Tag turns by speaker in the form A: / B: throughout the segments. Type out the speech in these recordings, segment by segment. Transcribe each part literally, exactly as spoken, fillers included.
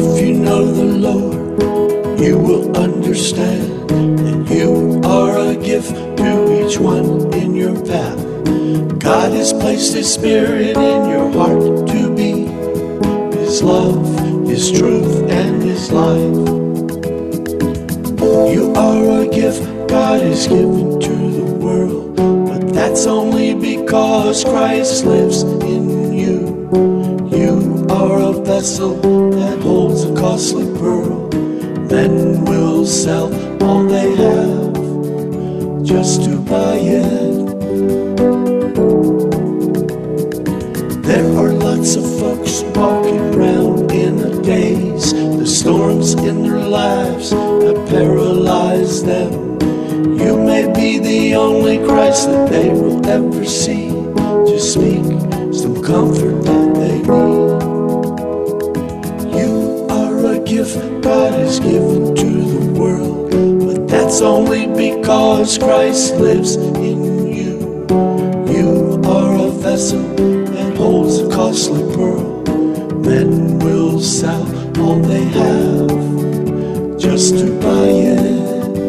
A: If you know the Lord, you will understand that you are a gift to each one in your path. God has placed His Spirit in your heart to be His love, His truth, and His life. You are a gift God has given to the world, but that's only because Christ lives in you. You are a vessel that holds a costly pearl. Men will sell all they have just to buy it. There are lots of folks walking around in a daze. The storms in their lives have paralyzed them. You may be the only Christ that they will ever see. Just speak some comfort that they need. You are a gift God has given to the world, but that's only because Christ lives in you. You are a vessel that holds a costly pearl. Men will sell all they have just to buy it.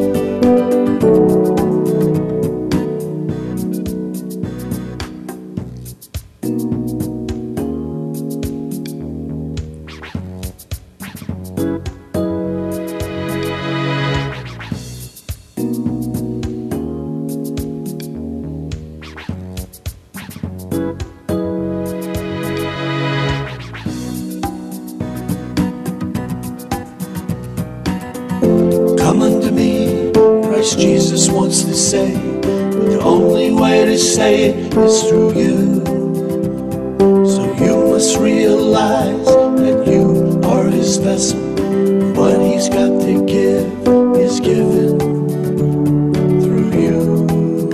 A: Come unto me, Christ Jesus wants to say, but the only way to say it is through you. So you must realize that you are His vessel. What He's got to give is given through you.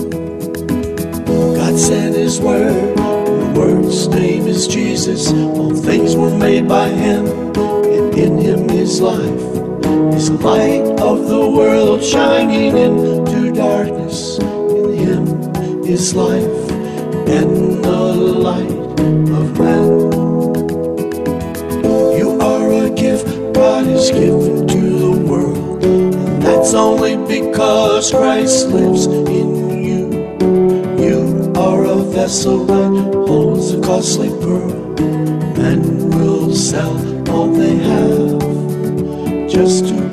A: God sent His word, and the word's name is Jesus. All things were made by Him, and in Him is life. He's the light of the world shining into darkness. In Him is life and the light of men. You are a gift God has given to the world, and that's only because Christ lives in you. You are a vessel that holds a costly pearl. Men will sell all they have just to